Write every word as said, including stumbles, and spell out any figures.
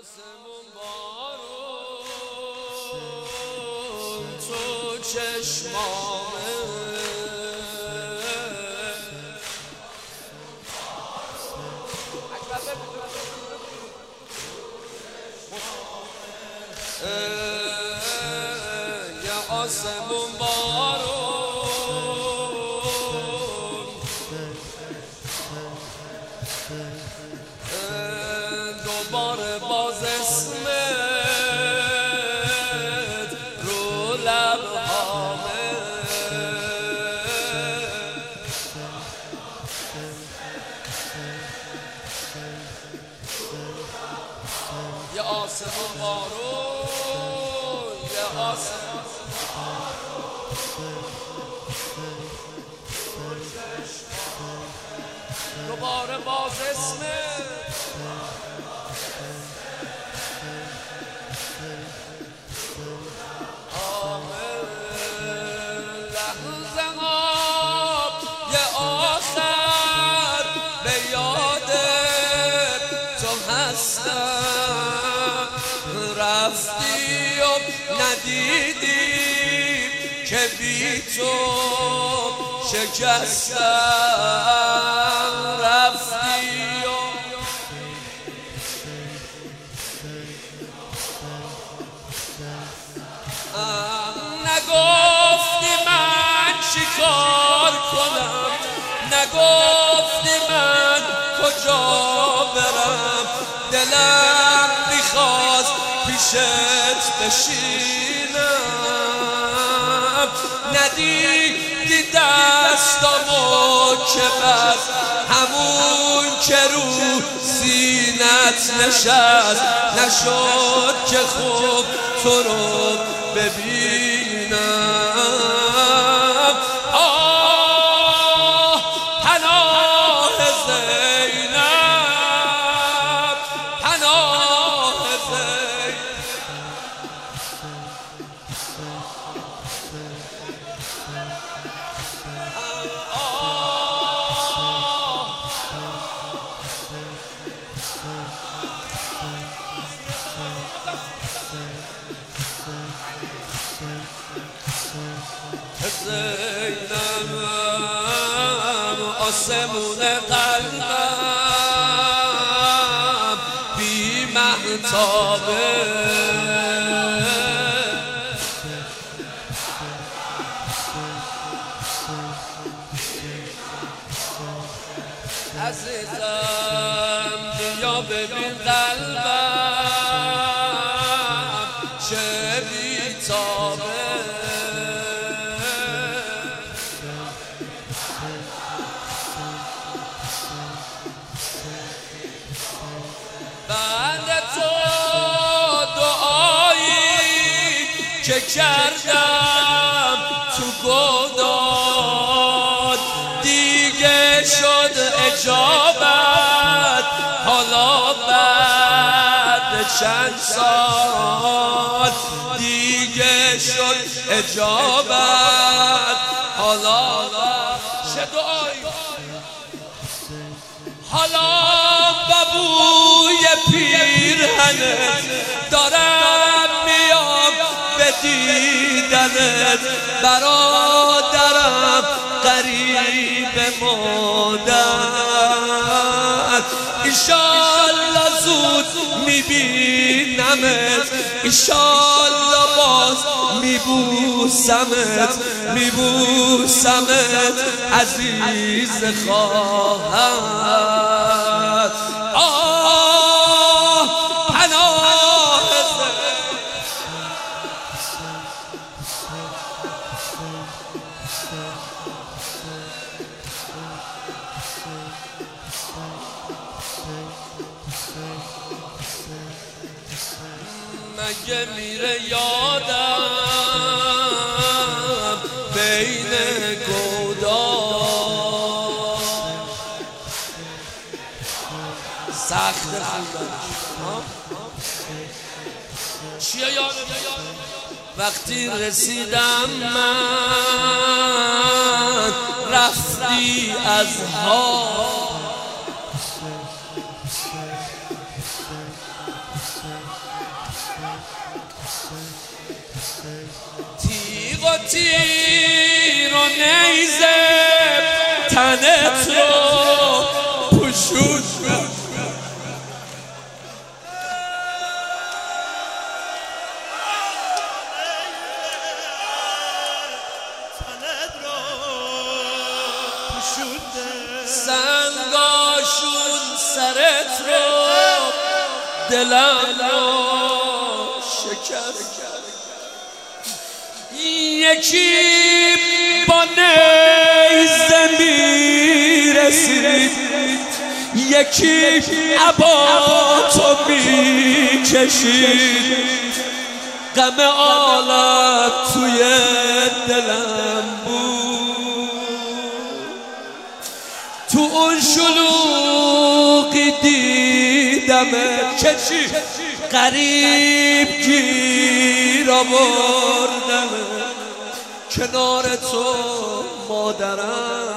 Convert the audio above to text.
آسمون بارون تو چشمامه یا آسمون بارون دوباره باز اسمت رو لبهامه یا آسمون بارون یا آسمون دوباره باز اسمت رفتی و ندیدی که بی تو شکستم رفتی و نگفتی من چیکار کنم نگفتی من کجا برم دلم میخواست پیشت بشینم ندیدی دستامو که بس همون که رو سینت نشست نشد که خوب تو رو ببینم آه پناه زینب پناه زینب زینب آسمون قلبم بی مهتابه عزیزم بیا ببین قلبم چه بی‌تابه بند تو دعایی که کردم تو گوداد دیگه شد اجابت حالا بعد چند سال دیگه شد اجابت حالا چه دعایی حالا بوی پیرهنت دارم میام به دیدنت برادرم قریب مادر ایشالله زود میبینمت ایشالله باز میبوسمت میبوسمت عزیز خواهر آه پناه مگه میره یادم بین گودار سخت خوندنش چیه یادم وقتی رسیدم من رفتی از ها تیغ و تیر و نیزه تنت رو پوشون سنگاشون سرت رو دلم رو شکست یکی با نیزه میرسید یکی عباتو میکشید غم عالم توی دلم بود تو اون شلوغی دیدم که چی غریب گیر آوردم کنار تو مادرم